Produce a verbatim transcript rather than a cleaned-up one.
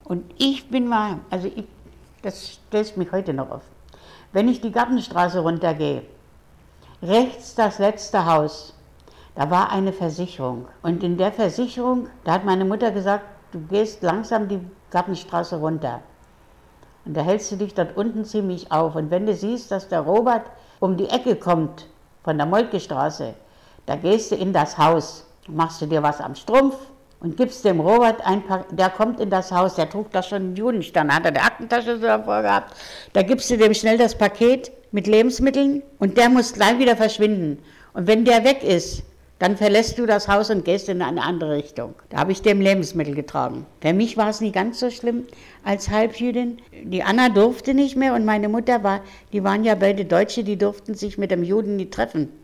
Und ich bin mal, also ich, das stößt mich heute noch auf. Wenn ich die Gartenstraße runtergehe, rechts das letzte Haus, da war eine Versicherung. Und in der Versicherung, da hat meine Mutter gesagt, du gehst langsam die Gartenstraße runter. Und da hältst du dich dort unten ziemlich auf. Und wenn du siehst, dass der Robert um die Ecke kommt, von der Moltke-Straße, da gehst du in das Haus, machst du dir was am Strumpf und gibst dem Robert ein paar, der kommt in das Haus, der trug da schon einen Judenstern, hat er die Aktentasche so davor gehabt, da gibst du dem schnell das Paket mit Lebensmitteln und der muss gleich wieder verschwinden. Und wenn der weg ist, dann verlässt du das Haus und gehst in eine andere Richtung. Da habe ich dem Lebensmittel getragen. Für mich war es nicht ganz so schlimm als Halbjüdin. Die Anna durfte nicht mehr und meine Mutter war, die waren ja beide Deutsche, die durften sich mit dem Juden nie treffen.